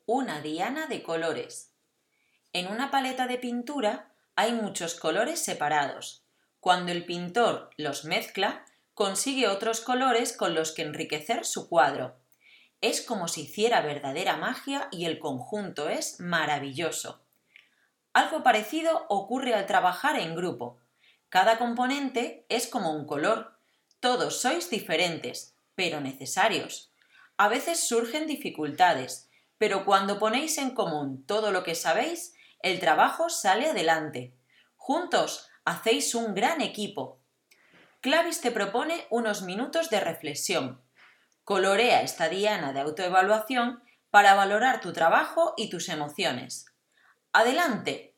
Una diana de colores. En una paleta de pintura hay muchos colores separados. Cuando el pintor los mezcla, consigue otros colores con los que enriquecer su cuadro. Es como si hiciera verdadera magia y el conjunto es maravilloso. Algo parecido ocurre al trabajar en grupo. Cada componente es como un color. Todos sois diferentes, pero necesarios. A veces surgen dificultades, pero cuando ponéis en común todo lo que sabéis, el trabajo sale adelante. Juntos hacéis un gran equipo. Clavis te propone unos minutos de reflexión. Colorea esta diana de autoevaluación para valorar tu trabajo y tus emociones. ¡Adelante!